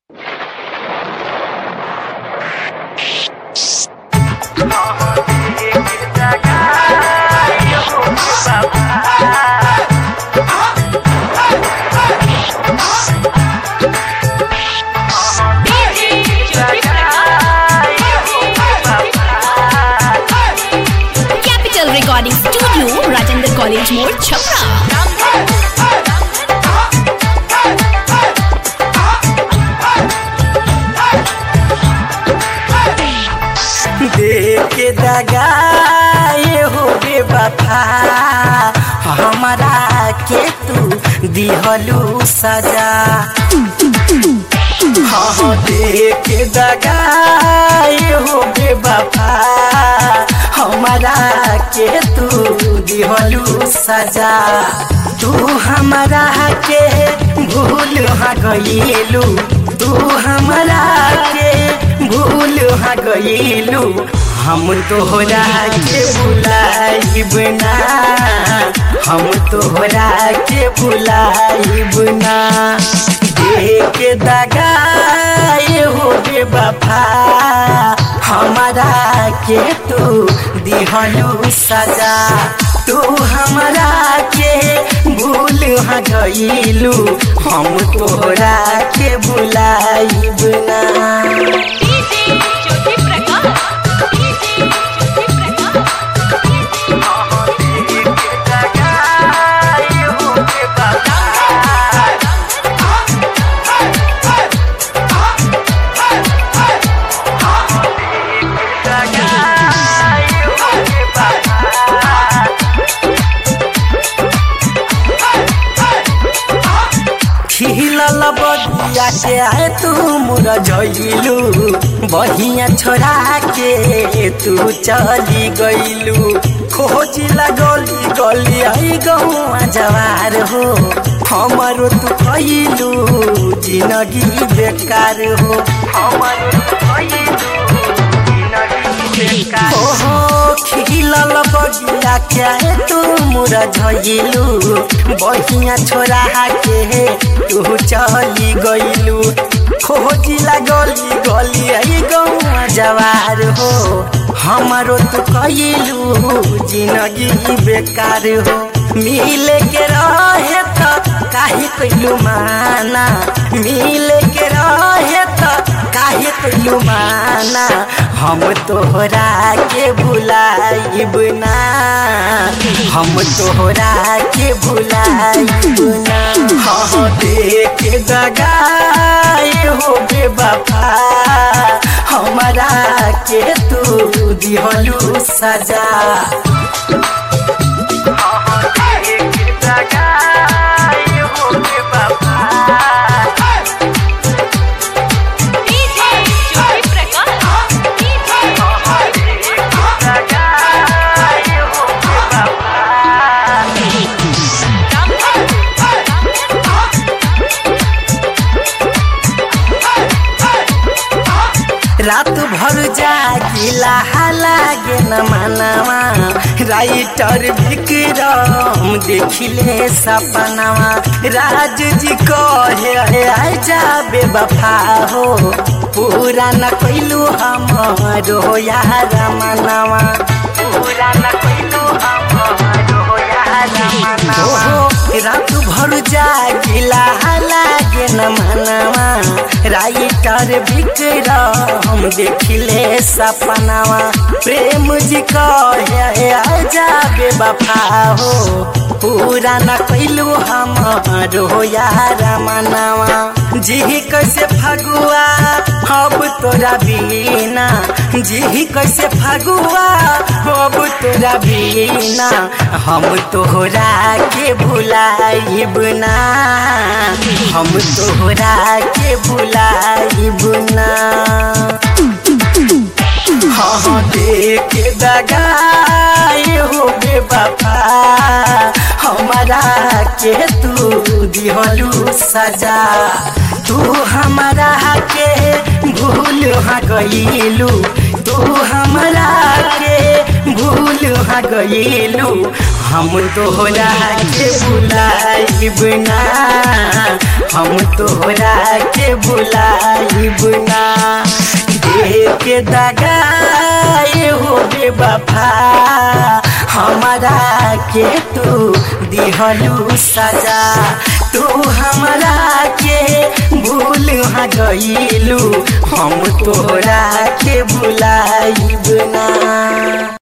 Capital Recording Studio, Rajendra College More, Chhapra. देके दगा ये हो बेवफा हमारा के तू दिहलू सजा। हाँ देके दगा ये हो बेवफा हमारा के तू दिहलू सजा। तू हमारा के भूल गईलू, तू हमारा के भूल गईलू, हम तोहरा के भुलाइब ना, हम तोहरा के भुलाइब ना। देके दगा ये हो बेवफा हमारा के तू दिहलू सजा। तू हमारा के भूल गईलू, हम तोहरा के भुलाइब ना। खिलल बगिया के आए तू मुरझैलू, बहिया छोड़ा के तू चली गईलू। खोजिला गली गली आई गौआ जवार हो, हमारो तू कइलू जिंदगी बेकार हो, हमारो तू कइलू जिंदगी बेकार हो। खिलल बगिया के आए तू मुरझैलू, बहिया छोड़ा के तू चली गईलू। खोजिला गली गली आई गौआ जवार हो, हमारो तू कइलू जिंदगी बेकार हो। मिले के रहे तो काहे कइलू माना, मिले के रहे तो काहे कइलू माना। हम तोहरा के भुलाइब ना, हम तोहरा के भुलाइब ना। हाँ देके दगा ये हो बेवफा हमारा के तू दिहलू सजा। रात भर जागिला लागे न मनवा, राइटर विक्रम देखिले सपनावा। राज जी कहे आजा बेवफा हो, पूरा न कइलू हमारो यार मनवा, पूरा न कइलू हमारो यार मनवा। रात भर जागिला लागे न मनवा, राइटर विक्रम देखिले सपनावा। प्रेम जी कहे आजा बेवफा हो, पूरा न कइलू हमारो यार मनवा। जी कैसे फगुआ अब तोरा बिना, जी कैसे फगुआ अब तोरा बिना। हम तोहरा के भुलाइब ना, हम तोहरा के भुलाइब ना। हाँ देके दगा ये हो बेवफा हमारा के तू दिहलू सजा। तू हमारा के भूल गईलू, तू हमारा के भूल गईलू हम तोहरा के भुलाइब ना हम तोहरा के भुलाइब ना देख के दगा हो बेवफा हमारा के तू दिहलू सजा तू हमारा के भूल गईलू हम तोहरा के भुलाइब ना।